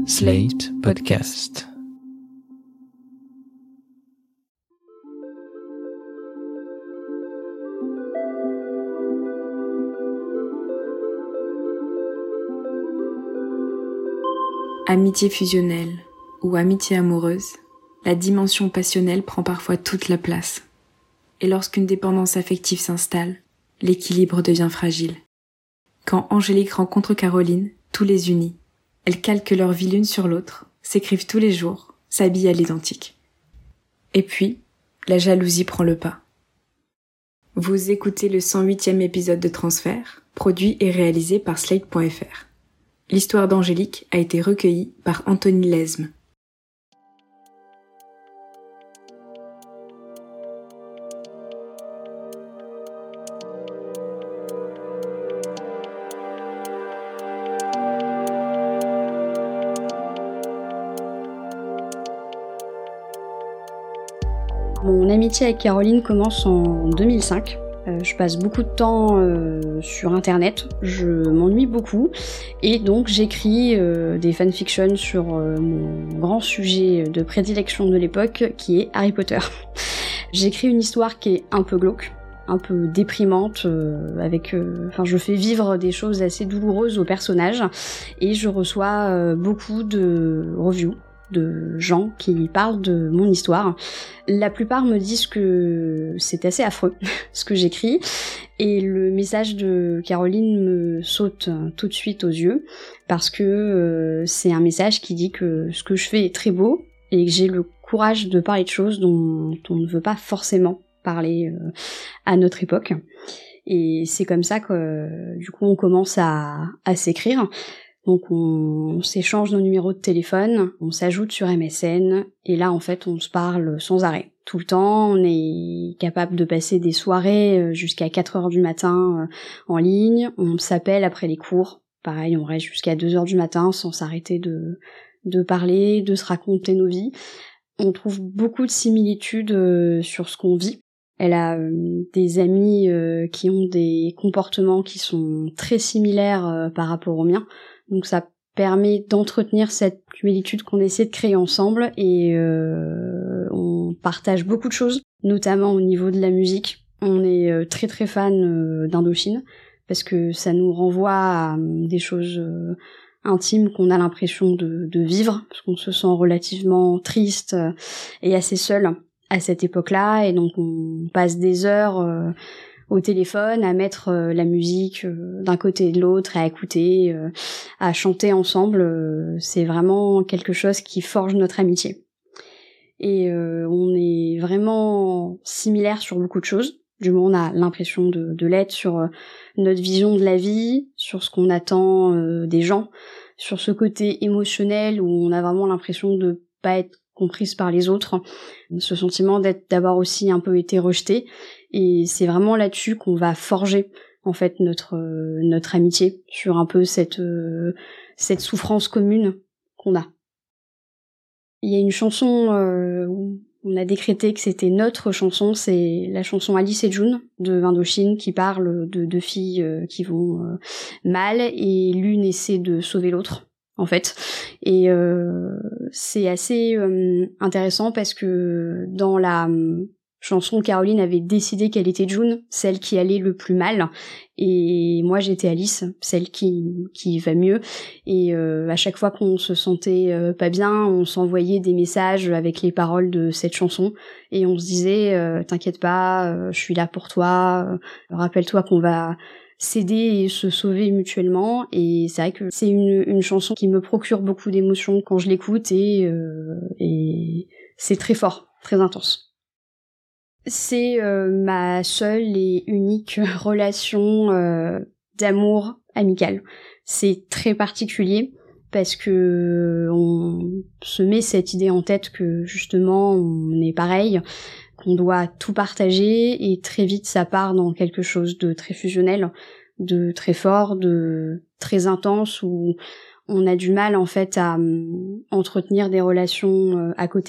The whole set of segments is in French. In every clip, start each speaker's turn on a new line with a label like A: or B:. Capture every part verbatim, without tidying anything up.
A: Slate Podcast.
B: Amitié fusionnelle ou amitié amoureuse, la dimension passionnelle prend parfois toute la place. Et lorsqu'une dépendance affective s'installe, l'équilibre devient fragile. Quand Angélique rencontre Caroline, tout les unit. Elles calquent leur vie l'une sur l'autre, s'écrivent tous les jours, s'habillent à l'identique. Et puis, la jalousie prend le pas. Vous écoutez le cent huitième épisode de Transfert, produit et réalisé par Slate point F R. L'histoire d'Angélique a été recueillie par Anthony Lesme.
C: Mon amitié avec Caroline commence en deux mille cinq. Euh, je passe beaucoup de temps euh, sur internet, je m'ennuie beaucoup et donc j'écris euh, des fanfictions sur euh, mon grand sujet de prédilection de l'époque qui est Harry Potter. J'écris une histoire qui est un peu glauque, un peu déprimante, euh, avec, euh, enfin je fais vivre des choses assez douloureuses aux personnages et je reçois euh, beaucoup de reviews de gens qui parlent de mon histoire. La plupart me disent que c'est assez affreux ce que j'écris et le message de Caroline me saute tout de suite aux yeux parce que euh, c'est un message qui dit que ce que je fais est très beau et que j'ai le courage de parler de choses dont on ne veut pas forcément parler euh, à notre époque. Et c'est comme ça que euh, du coup on commence à, à s'écrire. Donc on s'échange nos numéros de téléphone, on s'ajoute sur M S N, et là en fait on se parle sans arrêt. Tout le temps, on est capable de passer des soirées jusqu'à quatre heures du matin en ligne, on s'appelle après les cours, pareil on reste jusqu'à deux heures du matin sans s'arrêter de, de parler, de se raconter nos vies. On trouve beaucoup de similitudes sur ce qu'on vit. Elle a euh, des amis euh, qui ont des comportements qui sont très similaires euh, par rapport aux miens. Donc ça permet d'entretenir cette similitude qu'on essaie de créer ensemble et euh, on partage beaucoup de choses, notamment au niveau de la musique. On est euh, très très fan euh, d'Indochine parce que ça nous renvoie à euh, des choses euh, intimes qu'on a l'impression de, de vivre, parce qu'on se sent relativement triste euh, et assez seul à cette époque-là, et donc on passe des heures euh, au téléphone à mettre euh, la musique euh, d'un côté et de l'autre, à écouter, euh, à chanter ensemble. Euh, c'est vraiment quelque chose qui forge notre amitié. Et euh, on est vraiment similaires sur beaucoup de choses. Du moins, on a l'impression de, de l'être sur euh, notre vision de la vie, sur ce qu'on attend euh, des gens, sur ce côté émotionnel où on a vraiment l'impression de pas être comprise par les autres, ce sentiment d'être d'avoir aussi un peu été rejeté, et c'est vraiment là-dessus qu'on va forger en fait notre euh, notre amitié, sur un peu cette euh, cette souffrance commune qu'on a. Il y a une chanson euh, où on a décrété que c'était notre chanson, c'est la chanson Alice et June de Indochine, qui parle de deux filles euh, qui vont euh, mal et l'une essaie de sauver l'autre en fait. Et euh, c'est assez euh, intéressant parce que dans la euh, chanson, Caroline avait décidé qu'elle était June, celle qui allait le plus mal, et moi j'étais Alice, celle qui qui va mieux. Et euh, à chaque fois qu'on se sentait euh, pas bien, on s'envoyait des messages avec les paroles de cette chanson et on se disait euh, t'inquiète pas, euh, je suis là pour toi, euh, rappelle-toi qu'on va s'aider et se sauver mutuellement. Et c'est vrai que c'est une, une chanson qui me procure beaucoup d'émotions quand je l'écoute, et, euh, et c'est très fort, très intense. C'est euh, ma seule et unique relation euh, d'amour amical. C'est très particulier parce que on se met cette idée en tête que justement on est pareil, qu'on doit tout partager, et très vite ça part dans quelque chose de très fusionnel, de très fort, de très intense, où on a du mal en fait à um, entretenir des relations euh, à côté.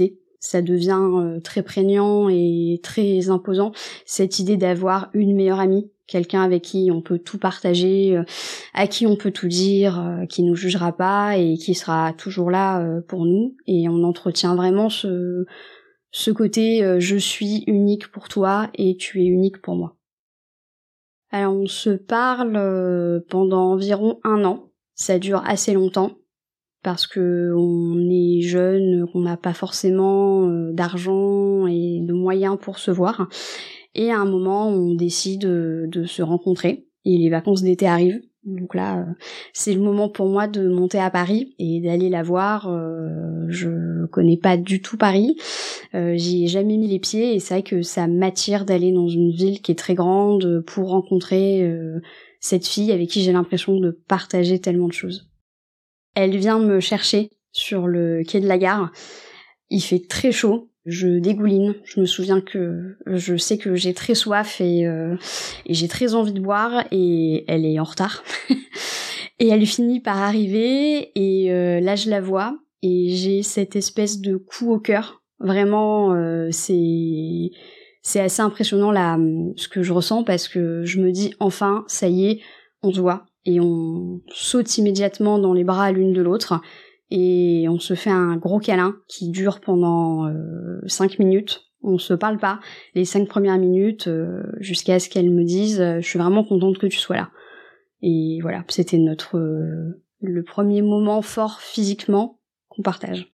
C: ça devient euh, très prégnant et très imposant, cette idée d'avoir une meilleure amie, quelqu'un avec qui on peut tout partager, euh, à qui on peut tout dire, euh, qui nous jugera pas et qui sera toujours là euh, pour nous. Et on entretient vraiment ce, ce côté euh, je suis unique pour toi et tu es unique pour moi. Alors on se parle euh, pendant environ un an, ça dure assez longtemps parce que on est jeune, qu'on n'a pas forcément euh, d'argent et de moyens pour se voir. Et à un moment, on décide de, de se rencontrer et les vacances d'été arrivent. Donc là, euh, c'est le moment pour moi de monter à Paris et d'aller la voir. Euh, je connais pas du tout Paris, euh, j'y ai jamais mis les pieds et c'est vrai que ça m'attire d'aller dans une ville qui est très grande pour rencontrer euh, cette fille avec qui j'ai l'impression de partager tellement de choses. Elle vient me chercher sur le quai de la gare. Il fait très chaud. Je dégouline. Je me souviens que je sais que j'ai très soif et, euh, et j'ai très envie de boire et elle est en retard. Et elle finit par arriver et euh, là je la vois et j'ai cette espèce de coup au cœur. Vraiment, euh, c'est c'est assez impressionnant là ce que je ressens parce que je me dis enfin ça y est, on se voit. Et on saute immédiatement dans les bras l'une de l'autre et on se fait un gros câlin qui dure pendant euh, cinq minutes. On se parle pas les cinq premières minutes euh, jusqu'à ce qu'elle me dise euh, je suis vraiment contente que tu sois là. Et voilà, c'était notre euh, le premier moment fort physiquement qu'on partage.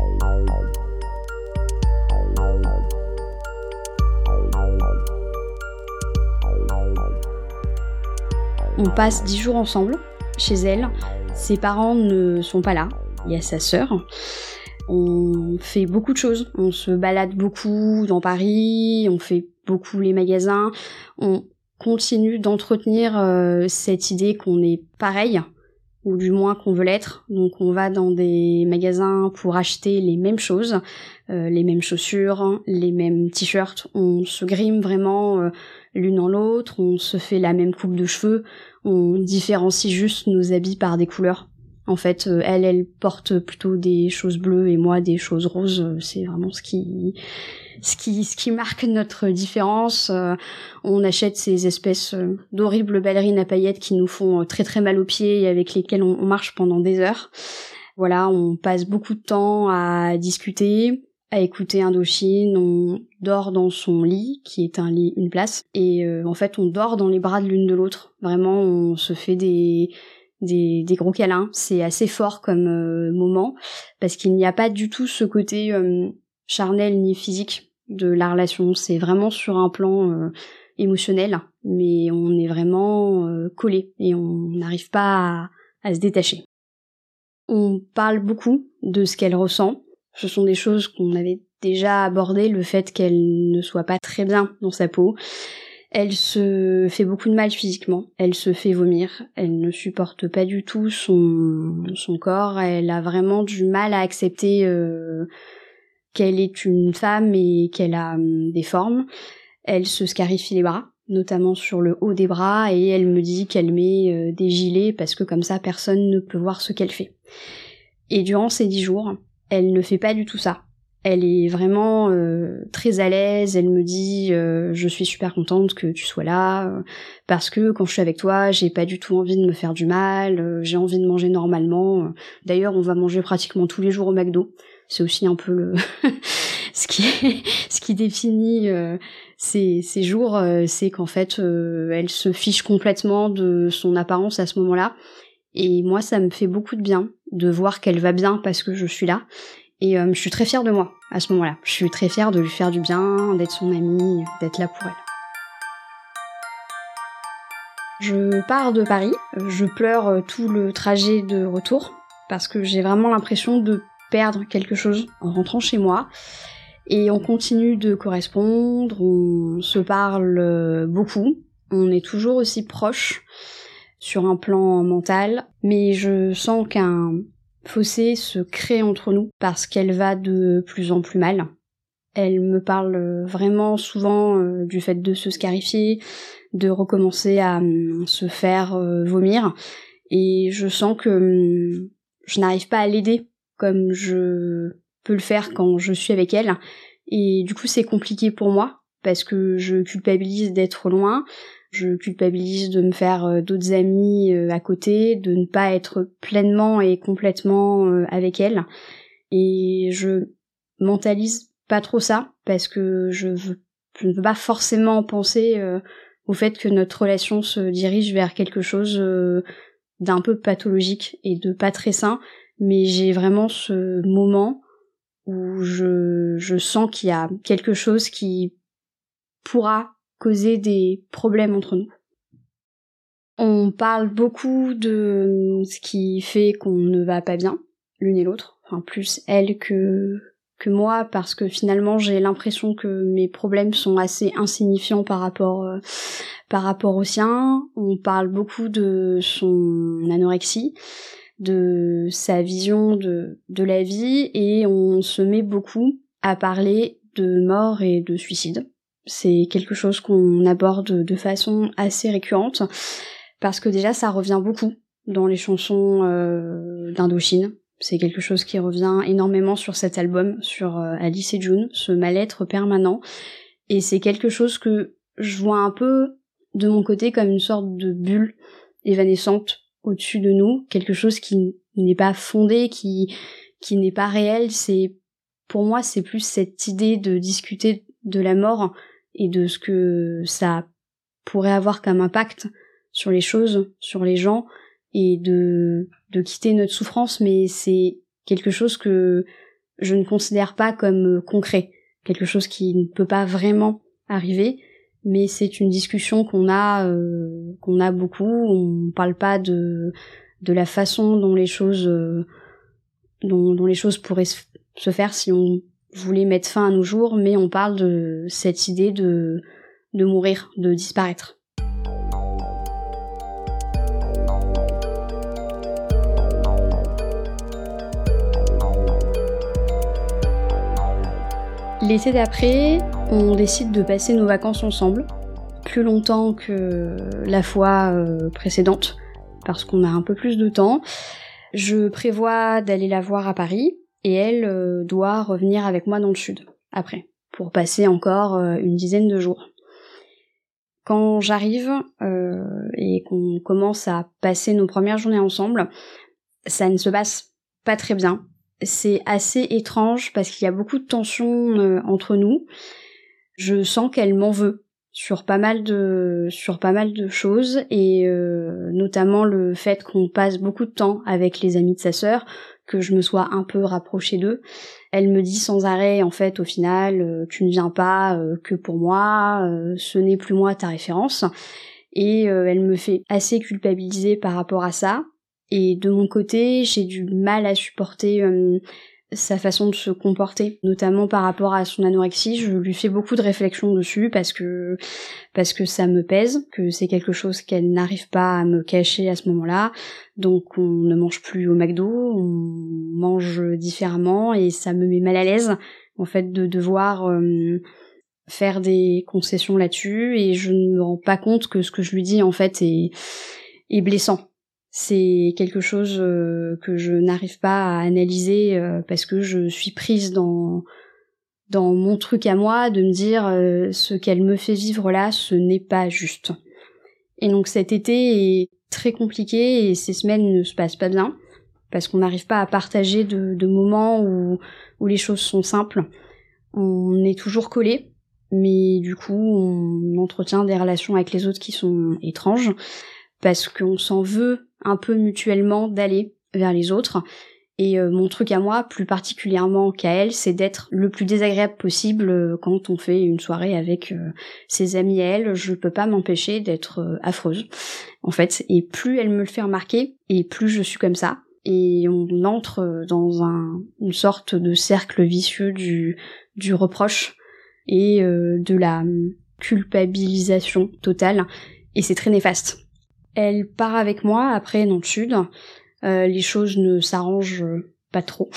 C: On passe dix jours ensemble, chez elle. Ses parents ne sont pas là. Il y a sa sœur. On fait beaucoup de choses. On se balade beaucoup dans Paris. On fait beaucoup les magasins. On continue d'entretenir euh, cette idée qu'on est pareil, ou du moins qu'on veut l'être. Donc on va dans des magasins pour acheter les mêmes choses, euh, les mêmes chaussures, les mêmes t-shirts. On se grime vraiment euh, l'une en l'autre. On se fait la même coupe de cheveux. On différencie juste nos habits par des couleurs. En fait, euh, elle, elle porte plutôt des choses bleues et moi des choses roses. C'est vraiment ce qui, ce qui, ce qui marque notre différence. Euh, on achète ces espèces euh, d'horribles ballerines à paillettes qui nous font euh, très très mal aux pieds et avec lesquelles on, on marche pendant des heures. Voilà, on passe beaucoup de temps à discuter, à écouter Indochine, on dort dans son lit, qui est un lit une place, et euh, en fait on dort dans les bras de l'une de l'autre. Vraiment, on se fait des des, des gros câlins. C'est assez fort comme euh, moment, parce qu'il n'y a pas du tout ce côté euh, charnel ni physique de la relation. C'est vraiment sur un plan euh, émotionnel, mais on est vraiment euh, collés et on n'arrive pas à, à se détacher. On parle beaucoup de ce qu'elle ressent. Ce sont des choses qu'on avait déjà abordées, le fait qu'elle ne soit pas très bien dans sa peau. Elle se fait beaucoup de mal physiquement, elle se fait vomir, elle ne supporte pas du tout son, son corps, elle a vraiment du mal à accepter euh, qu'elle est une femme et qu'elle a euh, des formes. Elle se scarifie les bras, notamment sur le haut des bras, et elle me dit qu'elle met euh, des gilets parce que comme ça personne ne peut voir ce qu'elle fait. Et durant ces dix jours, elle ne fait pas du tout ça. Elle est vraiment euh, très à l'aise, elle me dit euh, je suis super contente que tu sois là, euh, parce que quand je suis avec toi, j'ai pas du tout envie de me faire du mal, euh, j'ai envie de manger normalement. D'ailleurs, on va manger pratiquement tous les jours au McDo. C'est aussi un peu le ce qui ce qui définit euh, ces, ces jours, euh, c'est qu'en fait, euh, elle se fiche complètement de son apparence à ce moment-là. Et moi, ça me fait beaucoup de bien de voir qu'elle va bien parce que je suis là. Et euh, je suis très fière de moi à ce moment-là. Je suis très fière de lui faire du bien, d'être son amie, d'être là pour elle. Je pars de Paris, je pleure tout le trajet de retour parce que j'ai vraiment l'impression de perdre quelque chose en rentrant chez moi. Et on continue de correspondre, on se parle beaucoup, on est toujours aussi proches sur un plan mental, mais je sens qu'un fossé se crée entre nous parce qu'elle va de plus en plus mal. Elle me parle vraiment souvent euh, du fait de se scarifier, de recommencer à euh, se faire euh, vomir, et je sens que euh, je n'arrive pas à l'aider comme je peux le faire quand je suis avec elle. Et du coup, c'est compliqué pour moi parce que je culpabilise d'être loin, je culpabilise de me faire d'autres amis à côté, de ne pas être pleinement et complètement avec elle. Et je mentalise pas trop ça parce que je, veux, je ne veux pas forcément penser euh, au fait que notre relation se dirige vers quelque chose euh, d'un peu pathologique et de pas très sain, mais j'ai vraiment ce moment où je, je sens qu'il y a quelque chose qui pourra causer des problèmes entre nous. On parle beaucoup de ce qui fait qu'on ne va pas bien, l'une et l'autre, enfin plus elle que, que moi, parce que finalement j'ai l'impression que mes problèmes sont assez insignifiants par rapport, euh, par rapport aux siens. On parle beaucoup de son anorexie, de sa vision de, de la vie, et on se met beaucoup à parler de mort et de suicide. C'est quelque chose qu'on aborde de façon assez récurrente, parce que déjà ça revient beaucoup dans les chansons euh, d'Indochine. C'est quelque chose qui revient énormément sur cet album, sur euh, Alice et June, ce mal-être permanent. Et c'est quelque chose que je vois un peu de mon côté comme une sorte de bulle évanescente au-dessus de nous, quelque chose qui n'est pas fondé, qui qui n'est pas réel. C'est, pour moi, c'est plus cette idée de discuter de la mort et de ce que ça pourrait avoir comme impact sur les choses, sur les gens, et de, de quitter notre souffrance, mais c'est quelque chose que je ne considère pas comme concret, quelque chose qui ne peut pas vraiment arriver, mais c'est une discussion qu'on a, euh, qu'on a beaucoup. On parle pas de, de la façon dont les choses, euh, dont, dont les choses pourraient se faire si on voulait mettre fin à nos jours, mais on parle de cette idée de, de mourir, de disparaître. L'été d'après, on décide de passer nos vacances ensemble, plus longtemps que la fois euh, précédente, parce qu'on a un peu plus de temps. Je prévois d'aller la voir à Paris, et elle euh, doit revenir avec moi dans le sud, après, pour passer encore euh, une dizaine de jours. Quand j'arrive, euh, et qu'on commence à passer nos premières journées ensemble, ça ne se passe pas très bien. C'est assez étrange parce qu'il y a beaucoup de tensions euh, entre nous. Je sens qu'elle m'en veut sur pas mal de sur pas mal de choses, et euh, notamment le fait qu'on passe beaucoup de temps avec les amis de sa sœur, que je me sois un peu rapprochée d'eux. Elle me dit sans arrêt, en fait, au final, euh, tu ne viens pas euh, que pour moi, euh, ce n'est plus moi ta référence, et euh, elle me fait assez culpabiliser par rapport à ça. Et de mon côté, j'ai du mal à supporter euh, sa façon de se comporter, notamment par rapport à son anorexie. Je lui fais beaucoup de réflexions dessus parce que parce que ça me pèse, que c'est quelque chose qu'elle n'arrive pas à me cacher à ce moment-là. Donc on ne mange plus au McDo, on mange différemment, et ça me met mal à l'aise en fait de devoir euh, faire des concessions là-dessus, et je ne me rends pas compte que ce que je lui dis en fait est, est blessant. C'est quelque chose euh, que je n'arrive pas à analyser euh, parce que je suis prise dans dans mon truc à moi de me dire euh, ce qu'elle me fait vivre là, ce n'est pas juste. Et donc cet été est très compliqué et ces semaines ne se passent pas bien parce qu'on n'arrive pas à partager de, de moments où où les choses sont simples. On est toujours collés, mais du coup on entretient des relations avec les autres qui sont étranges parce qu'on s'en veut un peu mutuellement d'aller vers les autres. Et euh, mon truc à moi, plus particulièrement qu'à elle, c'est d'être le plus désagréable possible euh, quand on fait une soirée avec euh, ses amis à elle. Je peux pas m'empêcher d'être euh, affreuse, en fait. Et plus elle me le fait remarquer, et plus je suis comme ça. Et on entre dans un, une sorte de cercle vicieux du, du reproche et euh, de la culpabilisation totale. Et c'est très néfaste. Elle part avec moi après dans le sud. Euh, les choses ne s'arrangent pas trop.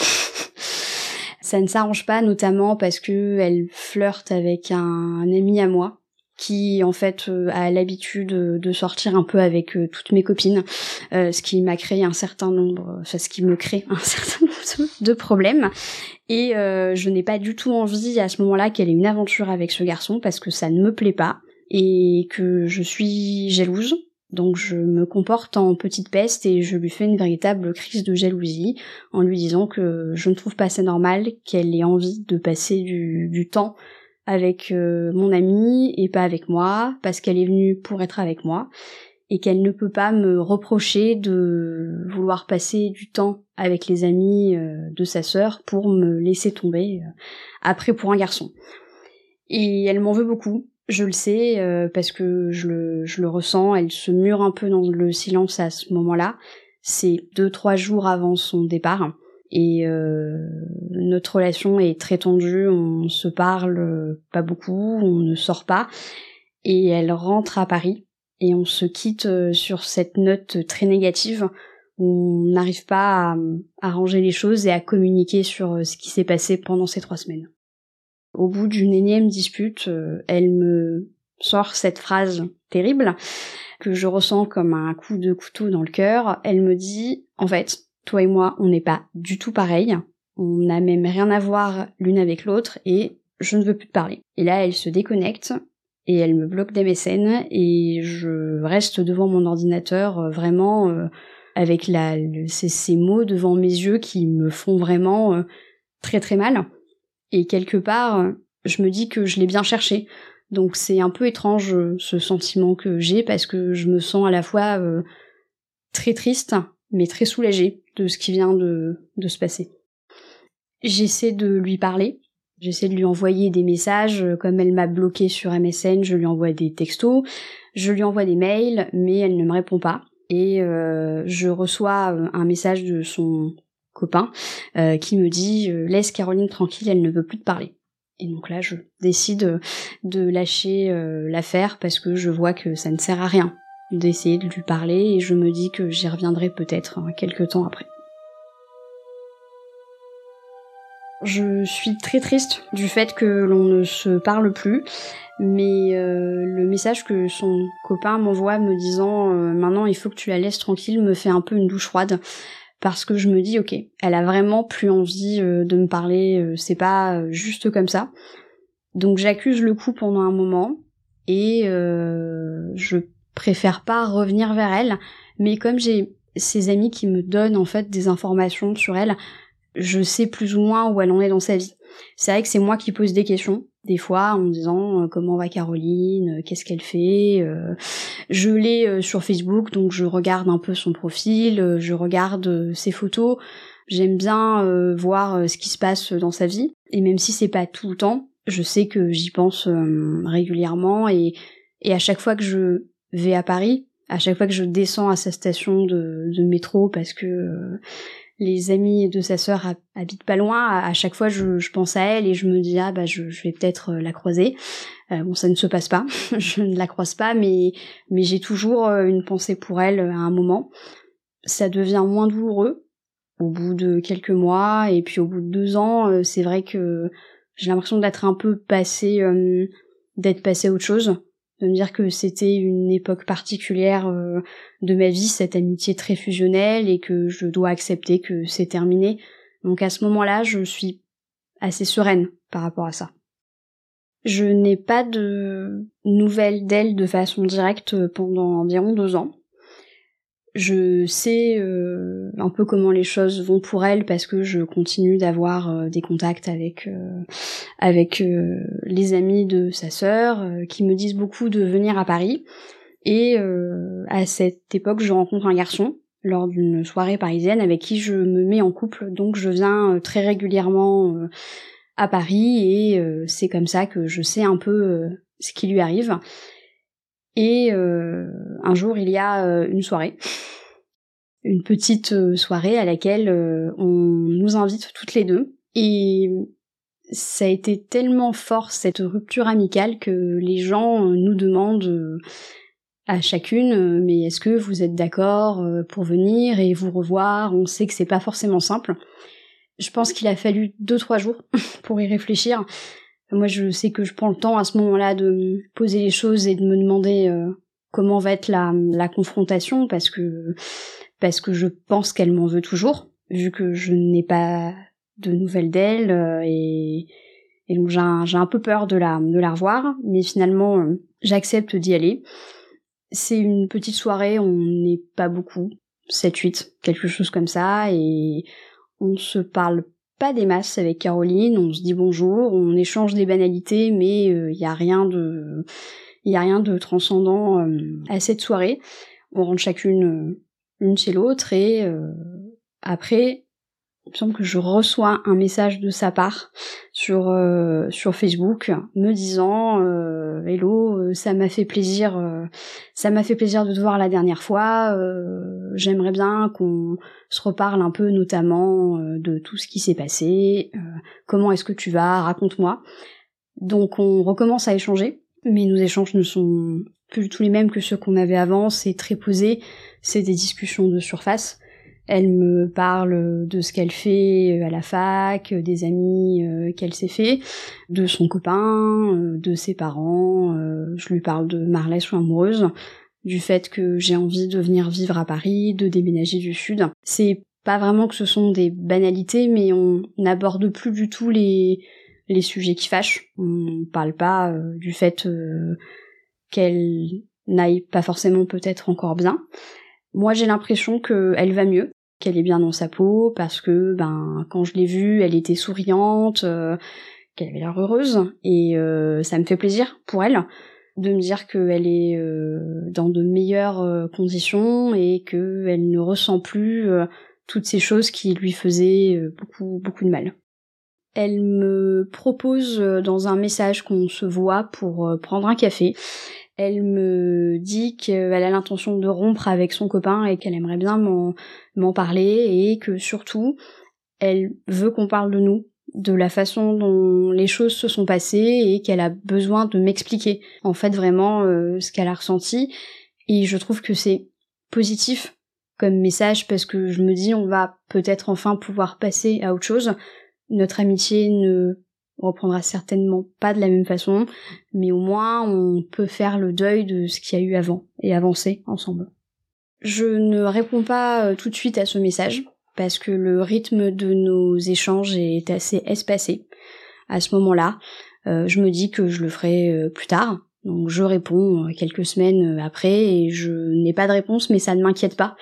C: Ça ne s'arrange pas notamment parce que elle flirte avec un, un ami à moi qui en fait euh, a l'habitude de sortir un peu avec euh, toutes mes copines, euh, ce qui m'a créé un certain nombre, enfin ce qui me crée un certain nombre de problèmes. Et euh, je n'ai pas du tout envie à ce moment-là qu'elle ait une aventure avec ce garçon parce que ça ne me plaît pas et que je suis jalouse. Donc je me comporte en petite peste et je lui fais une véritable crise de jalousie en lui disant que je ne trouve pas ça normal qu'elle ait envie de passer du, du temps avec euh, mon amie et pas avec moi, parce qu'elle est venue pour être avec moi, et qu'elle ne peut pas me reprocher de vouloir passer du temps avec les amis euh, de sa sœur pour me laisser tomber euh, après pour un garçon. Et elle m'en veut beaucoup. Je le sais, euh, parce que je le, je le ressens, elle se mure un peu dans le silence à ce moment-là. C'est deux, trois jours avant son départ. Et euh, notre relation est très tendue, on se parle pas beaucoup, on ne sort pas. Et elle rentre à Paris, et on se quitte sur cette note très négative, où on n'arrive pas à, à ranger les choses et à communiquer sur ce qui s'est passé pendant ces trois semaines. Au bout d'une énième dispute, euh, elle me sort cette phrase terrible que je ressens comme un coup de couteau dans le cœur. Elle me dit, en fait, toi et moi, on n'est pas du tout pareil, on n'a même rien à voir l'une avec l'autre et je ne veux plus te parler. Et là, elle se déconnecte et elle me bloque d'M S N et je reste devant mon ordinateur euh, vraiment euh, avec la, le, ces, ces mots devant mes yeux qui me font vraiment euh, très très mal. Et quelque part, je me dis que je l'ai bien cherché. Donc c'est un peu étrange ce sentiment que j'ai parce que je me sens à la fois euh, très triste mais très soulagée de ce qui vient de, de se passer. J'essaie de lui parler, j'essaie de lui envoyer des messages, comme elle m'a bloqué sur M S N, je lui envoie des textos, je lui envoie des mails, mais elle ne me répond pas. Et euh, je reçois un message de son copain euh, qui me dit euh, « Laisse Caroline tranquille, elle ne veut plus te parler ». Et donc là, je décide de lâcher euh, l'affaire parce que je vois que ça ne sert à rien d'essayer de lui parler et je me dis que j'y reviendrai peut-être hein, quelques temps après. Je suis très triste du fait que l'on ne se parle plus, mais euh, le message que son copain m'envoie me disant euh, « Maintenant, il faut que tu la laisses tranquille » me fait un peu une douche froide. Parce que je me dis, ok, elle a vraiment plus envie euh, de me parler, euh, c'est pas euh, juste comme ça. Donc j'accuse le coup pendant un moment, et euh, je préfère pas revenir vers elle, mais comme j'ai ses amis qui me donnent en fait des informations sur elle, je sais plus ou moins où elle en est dans sa vie. C'est vrai que c'est moi qui pose des questions, des fois en me disant euh, comment va Caroline, euh, qu'est-ce qu'elle fait. Euh, je l'ai euh, sur Facebook, donc je regarde un peu son profil, euh, je regarde euh, ses photos. J'aime bien euh, voir euh, ce qui se passe dans sa vie, et même si c'est pas tout le temps, je sais que j'y pense euh, régulièrement, et, et à chaque fois que je vais à Paris, à chaque fois que je descends à sa station de, de métro, parce que euh, les amis de sa sœur habitent pas loin, à chaque fois je, je pense à elle et je me dis ah bah je, je vais peut-être la croiser. Euh, bon, ça ne se passe pas, je ne la croise pas, mais mais j'ai toujours une pensée pour elle à un moment. Ça devient moins douloureux au bout de quelques mois et puis au bout de deux ans, c'est vrai que j'ai l'impression d'être un peu passée, euh, d'être passée à autre chose. De me dire que c'était une époque particulière euh, de ma vie, cette amitié très fusionnelle, et que je dois accepter que c'est terminé. Donc à ce moment-là, je suis assez sereine par rapport à ça. Je n'ai pas de nouvelles d'elle de façon directe pendant environ deux ans. Je sais euh, un peu comment les choses vont pour elle parce que je continue d'avoir euh, des contacts avec euh, avec euh, les amis de sa sœur euh, qui me disent beaucoup de venir à Paris. Et euh, à cette époque, je rencontre un garçon lors d'une soirée parisienne avec qui je me mets en couple. Donc je viens euh, très régulièrement euh, à Paris et euh, c'est comme ça que je sais un peu euh, ce qui lui arrive. Et euh, un jour, il y a euh, une soirée, une petite euh, soirée à laquelle euh, on nous invite toutes les deux. Et ça a été tellement fort, cette rupture amicale, que les gens euh, nous demandent euh, à chacune euh, « Mais est-ce que vous êtes d'accord euh, pour venir et vous revoir ?» On sait que c'est pas forcément simple. Je pense qu'il a fallu deux trois jours pour y réfléchir. Moi, je sais que je prends le temps à ce moment-là de me poser les choses et de me demander euh, comment va être la, la confrontation, parce que parce que je pense qu'elle m'en veut toujours, vu que je n'ai pas de nouvelles d'elle, euh, et, et donc j'ai un, j'ai un peu peur de la, de la revoir, mais finalement, euh, j'accepte d'y aller. C'est une petite soirée, on n'est pas beaucoup, sept huit, quelque chose comme ça, et on se parle pas des masses avec Caroline, on se dit bonjour, on échange des banalités, mais il euh, y a rien de il y a rien de transcendant euh, à cette soirée. On rentre chacune euh, une chez l'autre, et euh, après il me semble que je reçois un message de sa part sur euh, sur Facebook me disant euh, hello, euh, ça m'a fait plaisir euh, ça m'a fait plaisir de te voir la dernière fois, euh, j'aimerais bien qu'on se reparle un peu, notamment euh, de tout ce qui s'est passé, euh, comment est-ce que tu vas, raconte-moi. Donc on recommence à échanger, mais nos échanges ne sont plus du tout les mêmes que ceux qu'on avait avant, c'est très posé, c'est des discussions de surface. Elle me parle de ce qu'elle fait à la fac, des amis qu'elle s'est fait, de son copain, de ses parents. Je lui parle de ma relation amoureuse, du fait que j'ai envie de venir vivre à Paris, de déménager du Sud. C'est pas vraiment que ce sont des banalités, mais on n'aborde plus du tout les, les sujets qui fâchent. On parle pas euh, du fait euh, qu'elle n'aille pas forcément peut-être encore bien. Moi, j'ai l'impression qu'elle va mieux, qu'elle est bien dans sa peau, parce que ben quand je l'ai vue, elle était souriante, euh, qu'elle avait l'air heureuse, et euh, ça me fait plaisir pour elle de me dire qu'elle est euh, dans de meilleures euh, conditions et qu'elle ne ressent plus euh, toutes ces choses qui lui faisaient euh, beaucoup beaucoup de mal. Elle me propose euh, dans un message qu'on se voit pour euh, prendre un café. Elle me dit qu'elle a l'intention de rompre avec son copain et qu'elle aimerait bien m'en, m'en parler, et que surtout, elle veut qu'on parle de nous, de la façon dont les choses se sont passées, et qu'elle a besoin de m'expliquer, en fait, vraiment euh, ce qu'elle a ressenti. Et je trouve que c'est positif comme message, parce que je me dis on va peut-être enfin pouvoir passer à autre chose. Notre amitié ne reprendra certainement pas de la même façon, mais au moins on peut faire le deuil de ce qu'il y a eu avant et avancer ensemble. Je ne réponds pas tout de suite à ce message, parce que le rythme de nos échanges est assez espacé. À ce moment-là, euh, je me dis que je le ferai plus tard, donc je réponds quelques semaines après, et je n'ai pas de réponse, mais ça ne m'inquiète pas,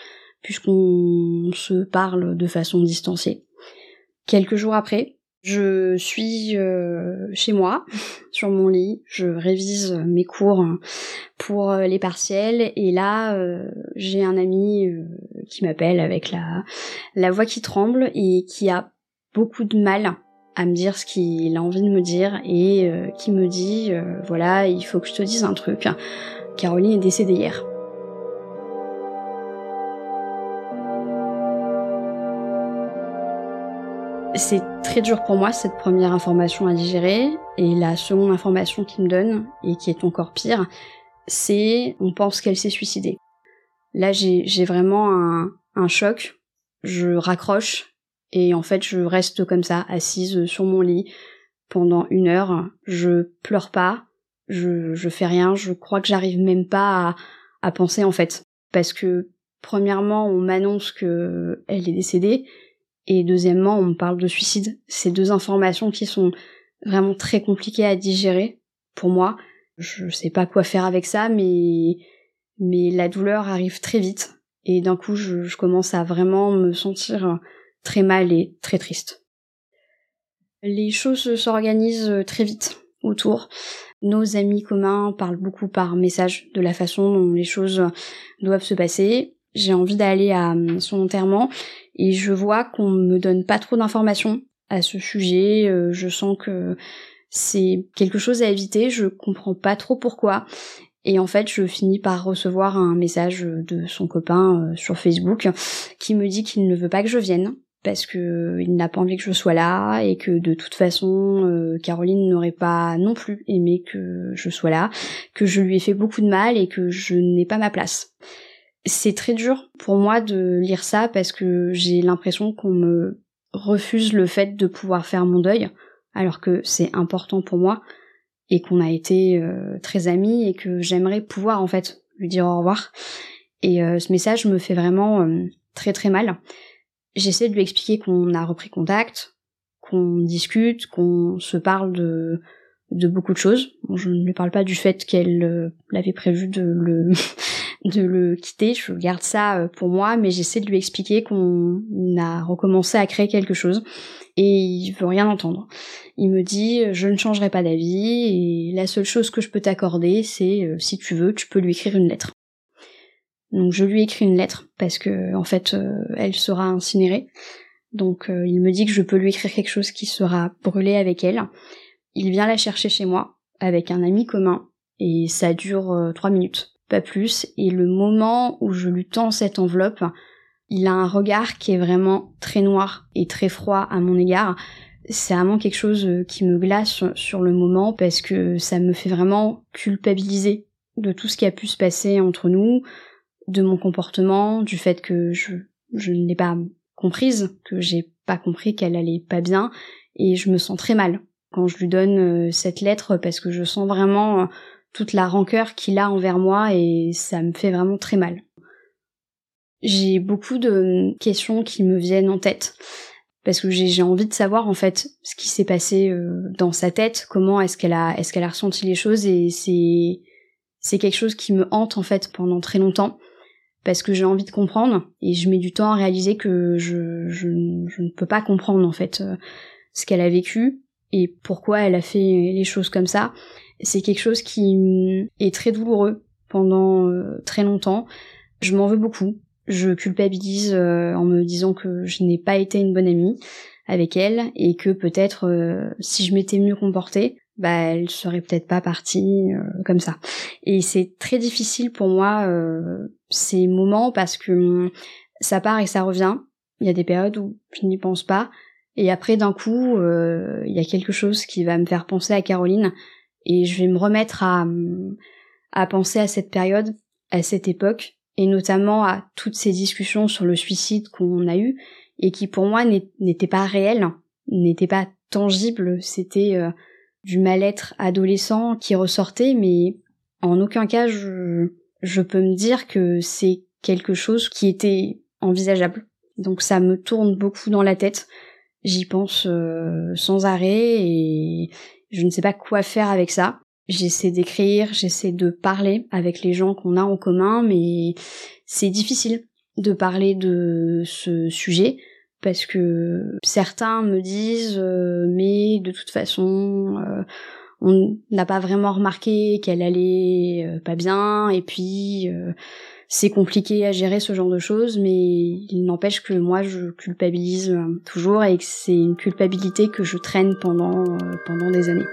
C: puisqu'on se parle de façon distanciée. Quelques jours après, je suis euh, chez moi, sur mon lit, je révise mes cours pour les partiels, et là, euh, j'ai un ami euh, qui m'appelle avec la, la voix qui tremble et qui a beaucoup de mal à me dire ce qu'il a envie de me dire, et euh, qui me dit euh, voilà, il faut que je te dise un truc, Caroline est décédée hier. C'est très dur pour moi, cette première information à digérer, et la seconde information qu'il me donne, et qui est encore pire, c'est on pense qu'elle s'est suicidée. Là, j'ai, j'ai vraiment un, un choc, je raccroche, et en fait, je reste comme ça, assise sur mon lit, pendant une heure, je pleure pas, je, je fais rien, je crois que j'arrive même pas à, à penser en fait, parce que premièrement, on m'annonce que elle est décédée, et deuxièmement, on me parle de suicide. C'est deux informations qui sont vraiment très compliquées à digérer pour moi. Je sais pas quoi faire avec ça, mais mais la douleur arrive très vite, et d'un coup, je, je commence à vraiment me sentir très mal et très triste. Les choses s'organisent très vite autour. Nos amis communs parlent beaucoup par message de la façon dont les choses doivent se passer. J'ai envie d'aller à son enterrement, et je vois qu'on me donne pas trop d'informations à ce sujet. Euh, je sens que c'est quelque chose à éviter, je comprends pas trop pourquoi. Et en fait, je finis par recevoir un message de son copain euh, sur Facebook qui me dit qu'il ne veut pas que je vienne, parce que il n'a pas envie que je sois là, et que de toute façon, euh, Caroline n'aurait pas non plus aimé que je sois là, que je lui ai fait beaucoup de mal et que je n'ai pas ma place. C'est très dur pour moi de lire ça, parce que j'ai l'impression qu'on me refuse le fait de pouvoir faire mon deuil alors que c'est important pour moi et qu'on a été euh, très amis et que j'aimerais pouvoir en fait lui dire au revoir. Et euh, ce message me fait vraiment euh, très très mal. J'essaie de lui expliquer qu'on a repris contact, qu'on discute, qu'on se parle de de beaucoup de choses. Bon, je ne lui parle pas du fait qu'elle euh, avait prévu de le de le quitter, je garde ça euh, pour moi, mais j'essaie de lui expliquer qu'on a recommencé à créer quelque chose et il veut rien entendre. Il me dit je ne changerai pas d'avis et la seule chose que je peux t'accorder c'est euh, si tu veux, tu peux lui écrire une lettre. Donc je lui écris une lettre parce que en fait euh, elle sera incinérée. Donc euh, il me dit que je peux lui écrire quelque chose qui sera brûlé avec elle. Il vient la chercher chez moi avec un ami commun et ça dure euh, trois minutes, pas plus. Et le moment où je lui tends cette enveloppe, il a un regard qui est vraiment très noir et très froid à mon égard. C'est vraiment quelque chose qui me glace sur le moment parce que ça me fait vraiment culpabiliser de tout ce qui a pu se passer entre nous, de mon comportement, du fait que je, je ne l'ai pas comprise, que j'ai pas compris qu'elle allait pas bien et je me sens très mal quand je lui donne euh, cette lettre parce que je sens vraiment euh, toute la rancœur qu'il a envers moi et ça me fait vraiment très mal. J'ai beaucoup de questions qui me viennent en tête parce que j'ai, j'ai envie de savoir en fait ce qui s'est passé euh, dans sa tête, comment est-ce qu'elle a est-ce qu'elle a ressenti les choses et c'est c'est quelque chose qui me hante en fait pendant très longtemps parce que j'ai envie de comprendre et je mets du temps à réaliser que je je, je ne peux pas comprendre en fait euh, ce qu'elle a vécu et pourquoi elle a fait les choses comme ça. C'est quelque chose qui est très douloureux pendant euh, très longtemps. Je m'en veux beaucoup. Je culpabilise euh, en me disant que je n'ai pas été une bonne amie avec elle et que peut-être euh, si je m'étais mieux comportée, bah elle serait peut-être pas partie euh, comme ça. Et c'est très difficile pour moi euh, ces moments parce que ça part et ça revient. Il y a des périodes où je n'y pense pas. Et après, d'un coup, euh, il y a quelque chose qui va me faire penser à Caroline et je vais me remettre à, à penser à cette période, à cette époque, et notamment à toutes ces discussions sur le suicide qu'on a eues et qui pour moi n'étaient pas réelles, n'étaient pas tangibles, c'était euh, du mal-être adolescent qui ressortait, mais en aucun cas je, je peux me dire que c'est quelque chose qui était envisageable. Donc ça me tourne beaucoup dans la tête. J'y pense euh, sans arrêt et je ne sais pas quoi faire avec ça. J'essaie d'écrire, j'essaie de parler avec les gens qu'on a en commun, mais c'est difficile de parler de ce sujet parce que certains me disent euh, mais de toute façon euh, on n'a pas vraiment remarqué qu'elle allait euh, pas bien et puis euh, c'est compliqué à gérer ce genre de choses, mais il n'empêche que moi je culpabilise euh, toujours et que c'est une culpabilité que je traîne pendant, euh, pendant des années.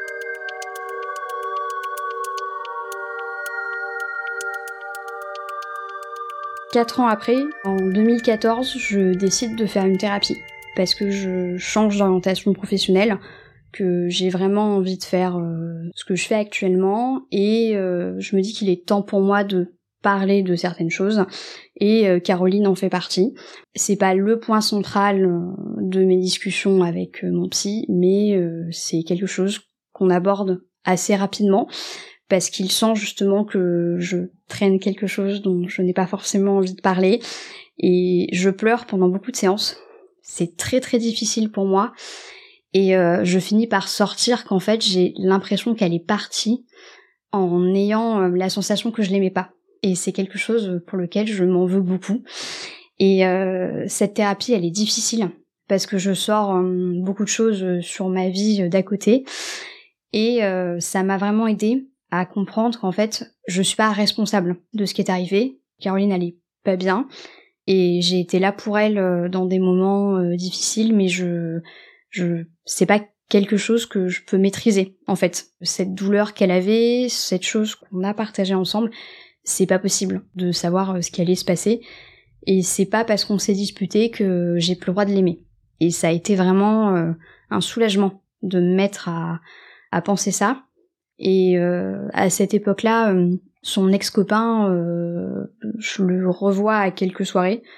C: Quatre ans après, en deux mille quatorze, je décide de faire une thérapie parce que je change d'orientation professionnelle, que j'ai vraiment envie de faire euh, ce que je fais actuellement et euh, je me dis qu'il est temps pour moi de parler de certaines choses et euh, Caroline en fait partie. C'est pas le point central euh, de mes discussions avec euh, mon psy, mais euh, c'est quelque chose qu'on aborde assez rapidement parce qu'il sent justement que je traîne quelque chose dont je n'ai pas forcément envie de parler et je pleure pendant beaucoup de séances. C'est très très difficile pour moi et euh, je finis par sortir qu'en fait j'ai l'impression qu'elle est partie en ayant euh, la sensation que je l'aimais pas. Et c'est quelque chose pour lequel je m'en veux beaucoup. Et euh, cette thérapie, elle est difficile parce que je sors euh, beaucoup de choses sur ma vie euh, d'à côté et euh, ça m'a vraiment aidée à comprendre qu'en fait, je suis pas responsable de ce qui est arrivé. Caroline, elle est pas bien et j'ai été là pour elle euh, dans des moments euh, difficiles, mais je, je, c'est pas quelque chose que je peux maîtriser en fait. Cette douleur qu'elle avait, cette chose qu'on a partagée ensemble. C'est pas possible de savoir ce qui allait se passer et c'est pas parce qu'on s'est disputé que j'ai plus le droit de l'aimer. Et ça a été vraiment euh, un soulagement de me mettre à, à penser ça. Et euh, à cette époque-là, euh, son ex-copain, euh, je le revois à quelques soirées.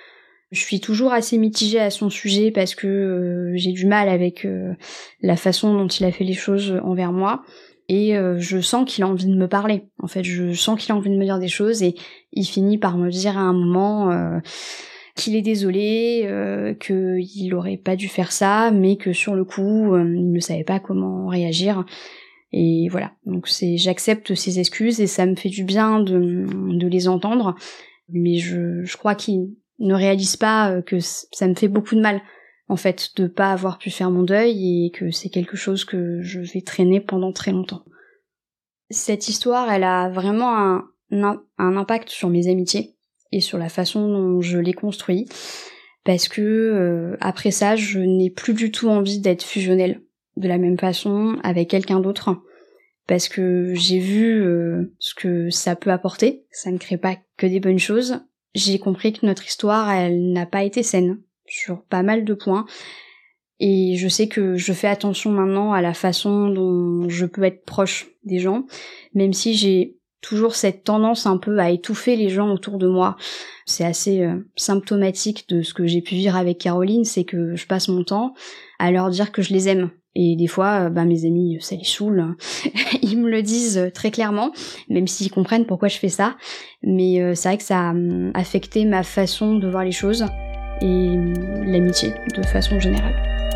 C: Je suis toujours assez mitigée à son sujet parce que euh, j'ai du mal avec euh, la façon dont il a fait les choses envers moi. Et euh, je sens qu'il a envie de me parler. En fait, je sens qu'il a envie de me dire des choses et il finit par me dire à un moment euh, qu'il est désolé, euh, qu'il aurait pas dû faire ça, mais que sur le coup, euh, il ne savait pas comment réagir. Et voilà, donc c'est, j'accepte ses excuses et ça me fait du bien de, de les entendre. Mais je, je crois qu'il ne réalise pas que ça me fait beaucoup de mal, en fait, de pas avoir pu faire mon deuil et que c'est quelque chose que je vais traîner pendant très longtemps. Cette histoire, elle a vraiment un, un impact sur mes amitiés et sur la façon dont je les construis, parce que euh, après ça, je n'ai plus du tout envie d'être fusionnelle de la même façon avec quelqu'un d'autre, parce que j'ai vu euh, ce que ça peut apporter, ça ne crée pas que des bonnes choses. J'ai compris que notre histoire, elle n'a pas été saine sur pas mal de points, et je sais que je fais attention maintenant à la façon dont je peux être proche des gens, même si j'ai toujours cette tendance un peu à étouffer les gens autour de moi. C'est assez euh, symptomatique de ce que j'ai pu vivre avec Caroline, c'est que je passe mon temps à leur dire que je les aime. Et des fois, euh, bah, mes amis, ça les saoule. Ils me le disent très clairement, même s'ils comprennent pourquoi je fais ça. Mais euh, c'est vrai que ça a euh, affecté ma façon de voir les choses et euh, l'amitié de façon générale.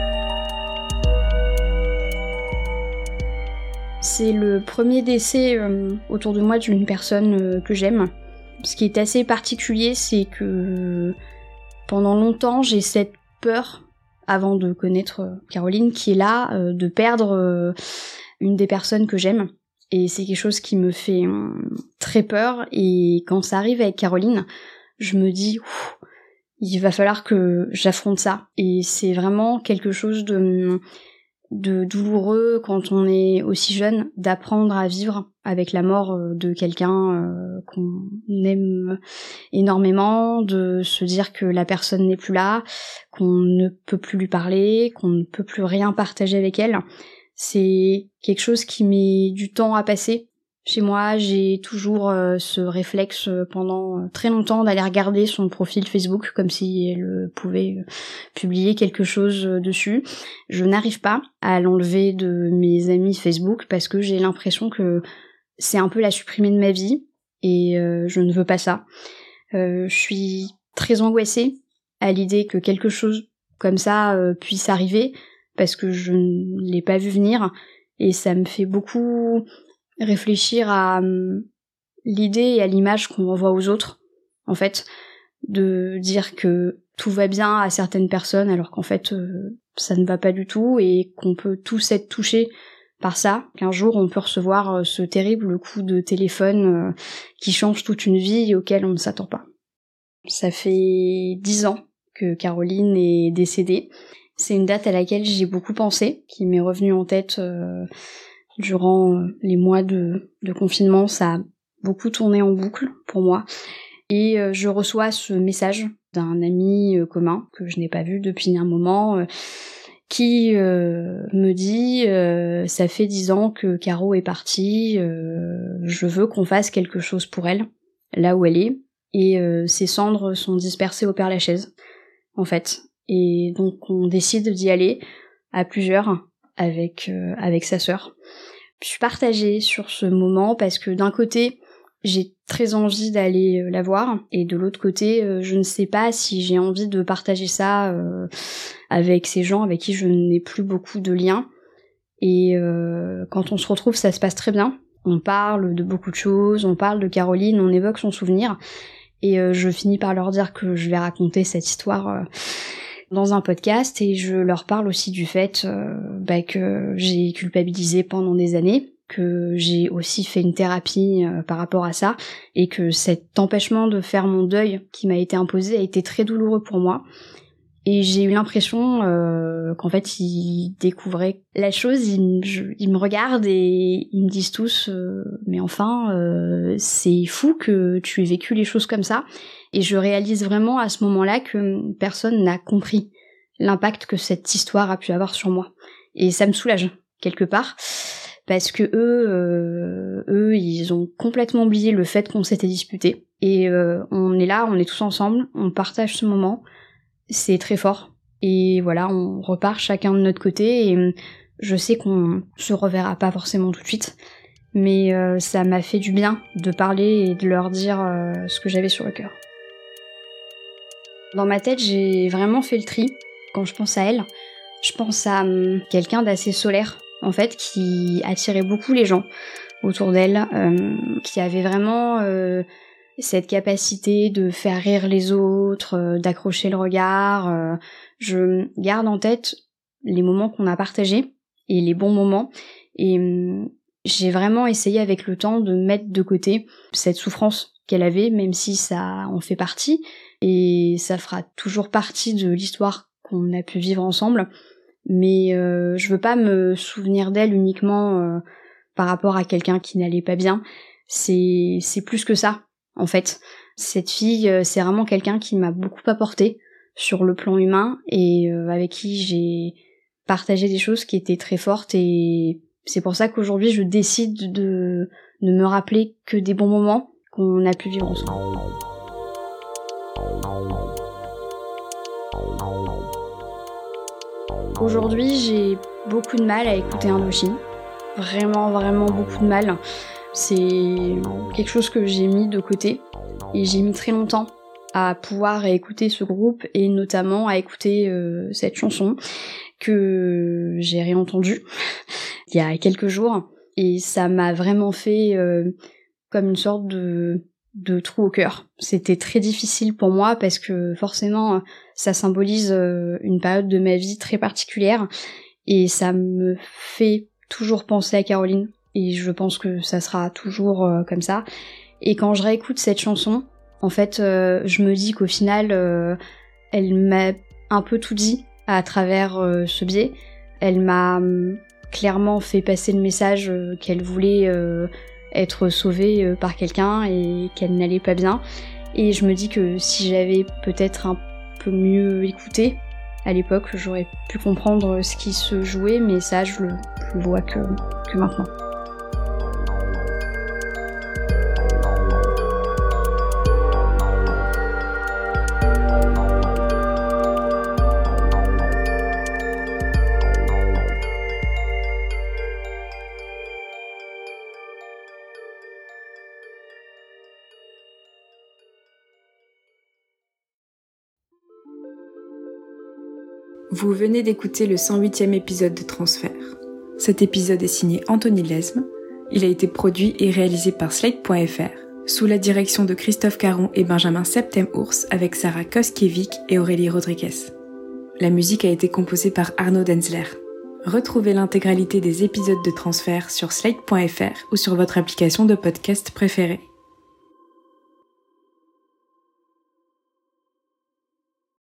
C: C'est le premier décès euh, autour de moi d'une personne euh, que j'aime. Ce qui est assez particulier, c'est que pendant longtemps, j'ai cette peur, avant de connaître euh, Caroline, qui est là, euh, de perdre euh, une des personnes que j'aime. Et c'est quelque chose qui me fait euh, très peur. Et quand ça arrive avec Caroline, je me dis, ouf, il va falloir que j'affronte ça. Et c'est vraiment quelque chose de... de douloureux quand on est aussi jeune, d'apprendre à vivre avec la mort de quelqu'un euh, qu'on aime énormément, de se dire que la personne n'est plus là, qu'on ne peut plus lui parler, qu'on ne peut plus rien partager avec elle. C'est quelque chose qui met du temps à passer. Chez moi, j'ai toujours euh, ce réflexe euh, pendant très longtemps d'aller regarder son profil Facebook comme si elle euh, pouvait euh, publier quelque chose euh, dessus. Je n'arrive pas à l'enlever de mes amis Facebook parce que j'ai l'impression que c'est un peu la supprimer de ma vie et euh, je ne veux pas ça. Euh, je suis très angoissée à l'idée que quelque chose comme ça euh, puisse arriver parce que je ne l'ai pas vu venir et ça me fait beaucoup réfléchir à euh, l'idée et à l'image qu'on renvoie aux autres, en fait, de dire que tout va bien à certaines personnes alors qu'en fait euh, ça ne va pas du tout et qu'on peut tous être touchés par ça, qu'un jour on peut recevoir euh, ce terrible coup de téléphone euh, qui change toute une vie et auquel on ne s'attend pas. Ça fait dix ans que Caroline est décédée. C'est une date à laquelle j'ai beaucoup pensé, qui m'est revenue en tête euh, durant les mois de, de confinement. Ça a beaucoup tourné en boucle pour moi. Et euh, je reçois ce message d'un ami euh, commun que je n'ai pas vu depuis un moment, euh, qui euh, me dit euh, « ça fait dix ans que Caro est partie, euh, je veux qu'on fasse quelque chose pour elle, là où elle est. » Et euh, ses cendres sont dispersées au Père-Lachaise, en fait. Et donc on décide d'y aller à plusieurs avec euh, avec sa sœur. Je suis partagée sur ce moment parce que d'un côté j'ai très envie d'aller euh, la voir et de l'autre côté euh, je ne sais pas si j'ai envie de partager ça euh, avec ces gens avec qui je n'ai plus beaucoup de liens. Et euh, quand on se retrouve, ça se passe très bien. On parle de beaucoup de choses, on parle de Caroline, on évoque son souvenir et euh, je finis par leur dire que je vais raconter cette histoire euh, dans un podcast et je leur parle aussi du fait euh, bah, que j'ai culpabilisé pendant des années, que j'ai aussi fait une thérapie euh, par rapport à ça et que cet empêchement de faire mon deuil qui m'a été imposé a été très douloureux pour moi. Et j'ai eu l'impression euh, qu'en fait ils découvraient la chose, ils, je, ils me regardent et ils me disent tous euh, mais enfin euh, c'est fou que tu aies vécu les choses comme ça. Et je réalise vraiment à ce moment-là que personne n'a compris l'impact que cette histoire a pu avoir sur moi. Et ça me soulage quelque part parce que eux, euh, eux ils ont complètement oublié le fait qu'on s'était disputés. Et euh, on est là, on est tous ensemble, on partage ce moment. c'est très fort. Et voilà, on repart chacun de notre côté et je sais qu'on se reverra pas forcément tout de suite, mais euh, ça m'a fait du bien de parler et de leur dire euh, ce que j'avais sur le cœur. Dans ma tête, j'ai vraiment fait le tri. Quand je pense à elle, je pense à hum, quelqu'un d'assez solaire, en fait, qui attirait beaucoup les gens autour d'elle, euh, qui avait vraiment euh, cette capacité de faire rire les autres, euh, d'accrocher le regard. Euh, je garde en tête les moments qu'on a partagés et les bons moments. Et hum, j'ai vraiment essayé avec le temps de mettre de côté cette souffrance qu'elle avait, même si ça en fait partie, et ça fera toujours partie de l'histoire qu'on a pu vivre ensemble. Mais euh, je veux pas me souvenir d'elle uniquement euh, par rapport à quelqu'un qui n'allait pas bien. C'est c'est plus que ça, en fait. Cette fille, euh, c'est vraiment quelqu'un qui m'a beaucoup apporté sur le plan humain et euh, avec qui j'ai partagé des choses qui étaient très fortes, et c'est pour ça qu'aujourd'hui je décide de ne me rappeler que des bons moments qu'on a pu vivre ensemble. Aujourd'hui, j'ai beaucoup de mal à écouter Indochine. Vraiment, vraiment beaucoup de mal. C'est quelque chose que j'ai mis de côté. Et j'ai mis très longtemps à pouvoir écouter ce groupe et notamment à écouter euh, cette chanson que j'ai réentendue il y a quelques jours. Et ça m'a vraiment fait euh, comme une sorte de... de trou au cœur. C'était très difficile pour moi parce que forcément ça symbolise une période de ma vie très particulière et ça me fait toujours penser à Caroline et je pense que ça sera toujours euh, comme ça. Et quand je réécoute cette chanson, en fait euh, je me dis qu'au final euh, elle m'a un peu tout dit à travers euh, ce biais. Elle m'a euh, clairement fait passer le message euh, qu'elle voulait euh, être sauvée par quelqu'un et qu'elle n'allait pas bien. Et je me dis que si j'avais peut-être un peu mieux écouté à l'époque, j'aurais pu comprendre ce qui se jouait, mais ça je le, je le vois que, que maintenant.
B: Vous venez d'écouter le cent huitième épisode de Transfert. Cet épisode est signé Anthony Lesme. Il a été produit et réalisé par Slate point F R, sous la direction de Christophe Caron et Benjamin Septem-Ours, avec Sarah Koskiewicz et Aurélie Rodriguez. La musique a été composée par Arnaud Denzler. Retrouvez l'intégralité des épisodes de Transfert sur Slate point F R ou sur votre application de podcast préférée.